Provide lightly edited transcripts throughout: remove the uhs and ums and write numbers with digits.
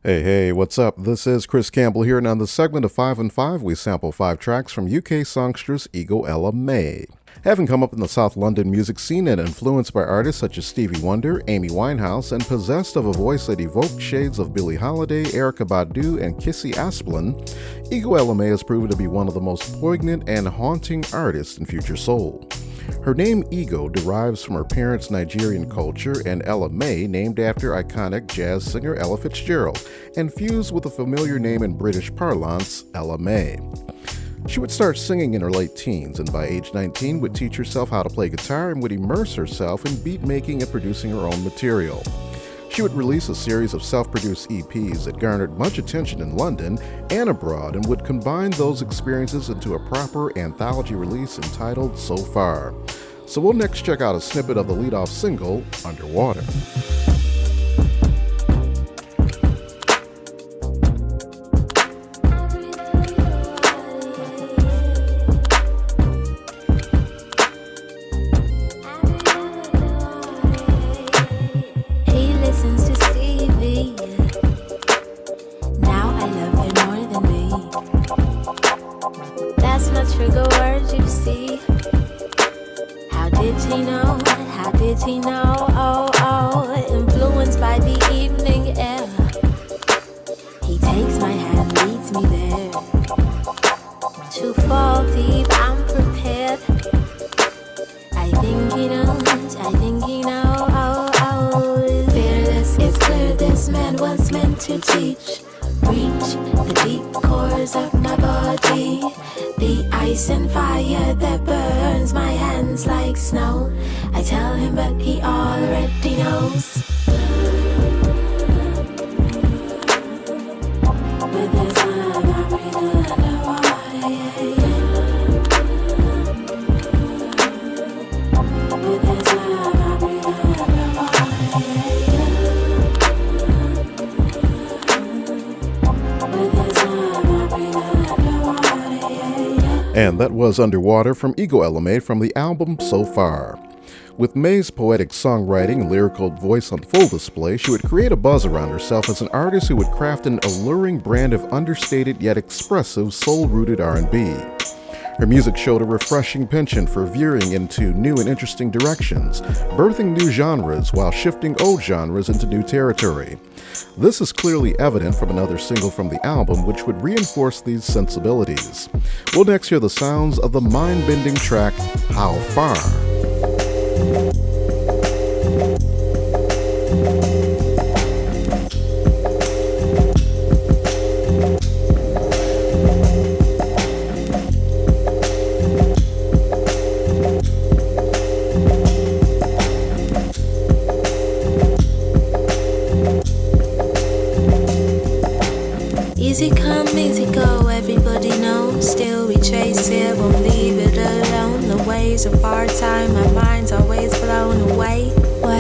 Hey, what's up? This is Chris Campbell here, and on the segment of 5 and 5, we sample 5 tracks from UK songstress Ego Ella May. Having come up in the South London music scene and influenced by artists such as Stevie Wonder, Amy Winehouse, and possessed of a voice that evoked shades of Billie Holiday, Erykah Badu, and Kissy Asplund, Ego Ella May has proven to be one of the most poignant and haunting artists in future soul. Her name Ego derives from her parents' Nigerian culture, and Ella May named after iconic jazz singer Ella Fitzgerald, and fused with a familiar name in British parlance, Ella May. She would start singing in her late teens, and by age 19 would teach herself how to play guitar and would immerse herself in beat making and producing her own material. She would release a series of self-produced EPs that garnered much attention in London and abroad, and would combine those experiences into a proper anthology release entitled So Far. So we'll next check out a snippet of the lead-off single, Underwater. Influenced by the evening air, he takes my hand, leads me there. To fall deep, I'm prepared. I think he knows, Fearless, it's clear this man was meant to teach. Reach the deep cores of my body, the ice and fire that burns my hands like snow. I tell him, but he already knows. With his love, I breathe underwater. With his love, I breathe underwater. With his love, I breathe underwater. And that was Underwater from Ego Ella May from the album So Far. With May's poetic songwriting and lyrical voice on full display, she would create a buzz around herself as an artist who would craft an alluring brand of understated yet expressive soul-rooted R&B. Her music showed a refreshing penchant for veering into new and interesting directions, birthing new genres while shifting old genres into new territory. This is clearly evident from another single from the album, which would reinforce these sensibilities. We'll next hear the sounds of the mind-bending track, How Far? Easy come, easy go, everybody knows. Still we chase it, won't leave it alone. The waves of our time, my mind's always blown away.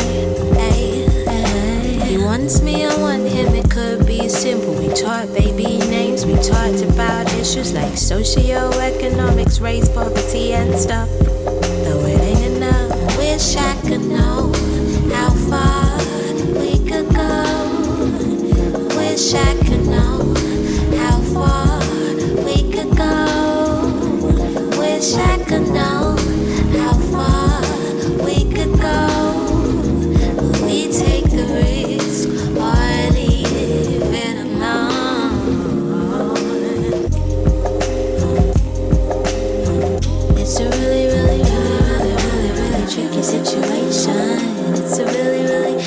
He wants me, I want him, it could be simple. We taught baby names, we talked about issues like socioeconomics, race, poverty and stuff. Though it ain't enough, wish I could know how far we could go. Wish I could know how far we could go. Wish I could know how far we could go. We take the risk or leave it alone. It's a really tricky situation. It's a really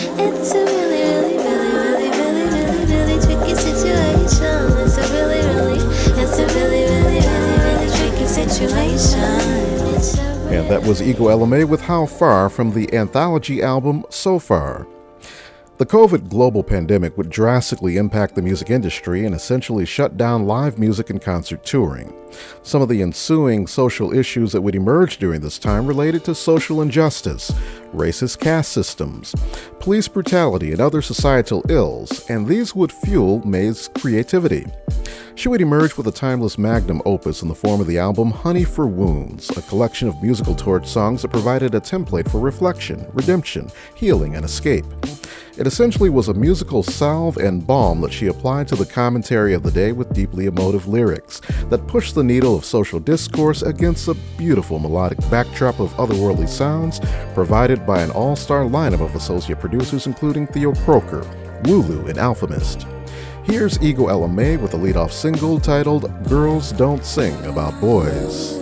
tricky situation. It's a really tricky situation. And that was Ego Ella May with How Far from the anthology album So Far. The COVID global pandemic would drastically impact the music industry and essentially shut down live music and concert touring. Some of the ensuing social issues that would emerge during this time related to social injustice, racist caste systems, police brutality, and other societal ills, and these would fuel May's creativity. She would emerge with a timeless magnum opus in the form of the album Honey for Wounds, a collection of musical torch songs that provided a template for reflection, redemption, healing, and escape. It essentially was a musical salve and balm that she applied to the commentary of the day with deeply emotive lyrics that pushed the needle of social discourse against a beautiful melodic backdrop of otherworldly sounds provided by an all-star lineup of associate producers including Theo Croker, Wulu, and Alchemist. Here's Ego Ella May with a lead-off single titled Girls Don't Sing About Boys.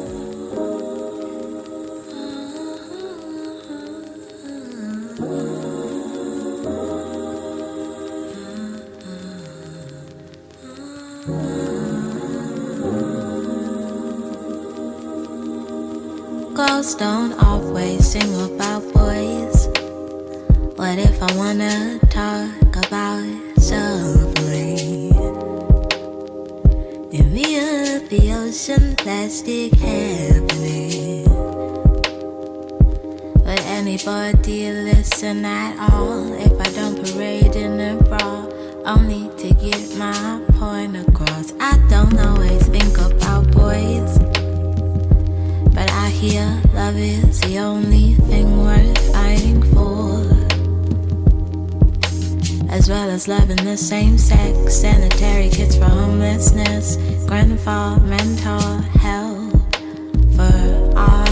Girls don't always sing about boys. What if I wanna talk about something? In the ocean, plastic happening. Would anybody listen at all if I don't parade in a bra? Only to get my point across. I don't always think about boys, but I hear love is the only thing worth fighting for, as well as loving the same sex, sanitary kits for homelessness, grandfather mental health for all.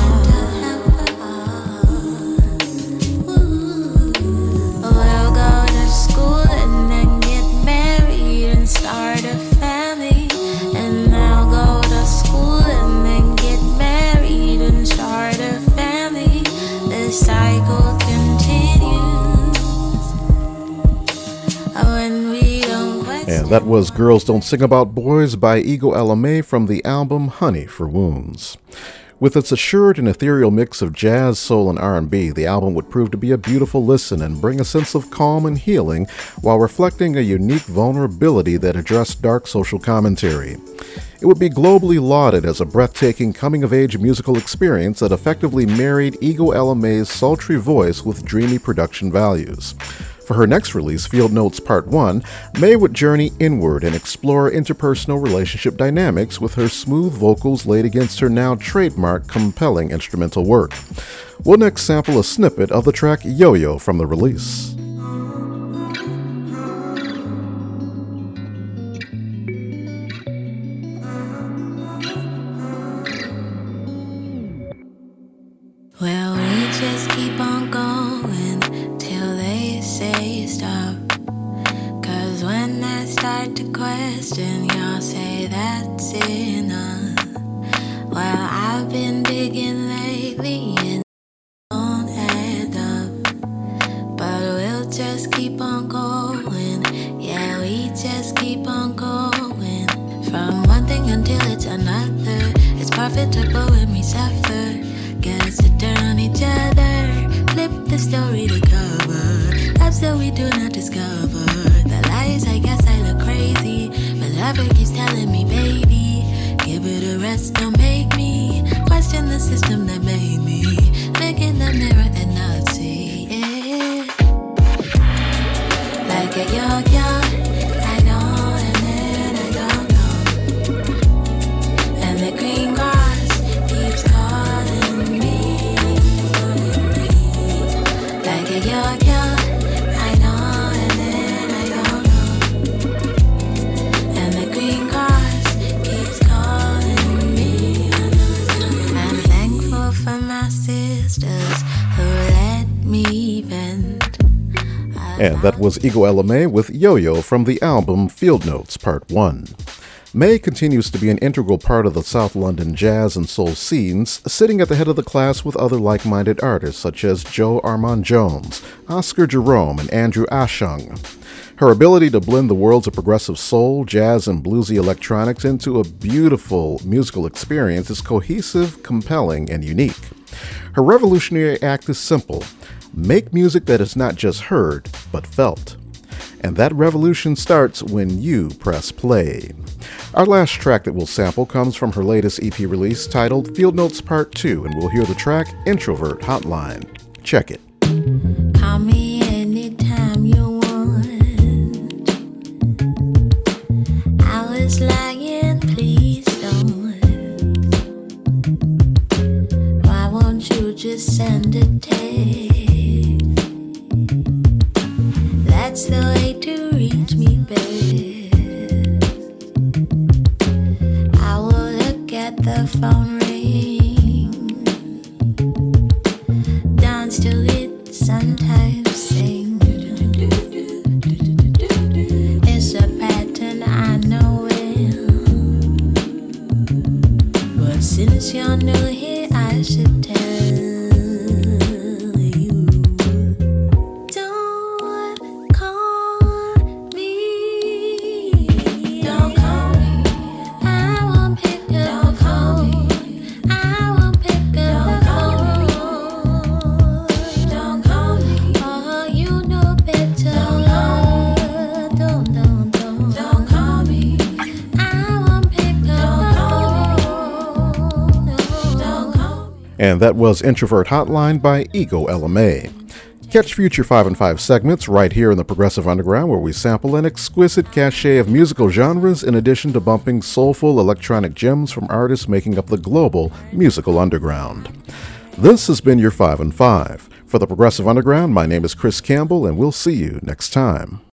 We'll go to school and then get married and start a family, and I'll go to school and then get married and start a family. The cycle continues. And that was Girls Don't Sing About Boys by Ego Ella May from the album Honey for Wounds. With its assured and ethereal mix of jazz, soul, and R&B, the album would prove to be a beautiful listen and bring a sense of calm and healing while reflecting a unique vulnerability that addressed dark social commentary. It would be globally lauded as a breathtaking coming-of-age musical experience that effectively married Ego Ella May's sultry voice with dreamy production values. For her next release, Field Notes Part 1, May would journey inward and explore interpersonal relationship dynamics with her smooth vocals laid against her now trademark compelling instrumental work. We'll next sample a snippet of the track Yo-Yo from the release. Well, we just keep on going till they say stop. 'Cause when I start to question, y'all say that's enough. Well, I've been digging lately and it don't add up. But we'll just keep on going. Yeah, we just keep on going. From one thing until it's another. It's profitable when we suffer. Get us to turn on each other. Flip the story to cover. Lives that we do not discover. The lies, I guess I look crazy. But lover keeps telling me, baby, give it a rest, don't make me question the system that made me. Look in the mirror and not see it. Like a yo-yo, I know and then I don't know. And the green grass keeps calling me. Like a yo-yo, I know and then I don't know. And the green grass keeps calling me. I'm thankful for my sisters who let me vent. And that was Ego Ella May with Yo-Yo from the album Field Notes Part 1. May continues to be an integral part of the South London jazz and soul scenes, sitting at the head of the class with other like-minded artists such as Joe Armon-Jones, Oscar Jerome, and Andrew Ashung. Her ability to blend the worlds of progressive soul, jazz, and bluesy electronics into a beautiful musical experience is cohesive, compelling, and unique. Her revolutionary act is simple: make music that is not just heard, but felt. And that revolution starts when you press play. Our last track that we'll sample comes from her latest EP release titled Field Notes Part 2, and we'll hear the track Introvert Hotline. Check it. Call me anytime you want. I was lying, please don't. Why won't you just send a text? I will look at the phone ring, dance to it, sometimes sing. It's a pattern, I know it, but since you're new here, I should tell you. Don't call me. Don't call me. I won't pick up the phone. I won't pick up the phone. Don't call me. Oh, you know better. Don't call me. I won't pick up the phone. Don't call me. And that was Introvert Hotline by Ego LMA. Catch future 5 and 5 segments right here in the Progressive Underground, where we sample an exquisite cachet of musical genres in addition to bumping soulful electronic gems from artists making up the global musical underground. This has been your 5 and 5. For the Progressive Underground, my name is Chris Campbell, and we'll see you next time.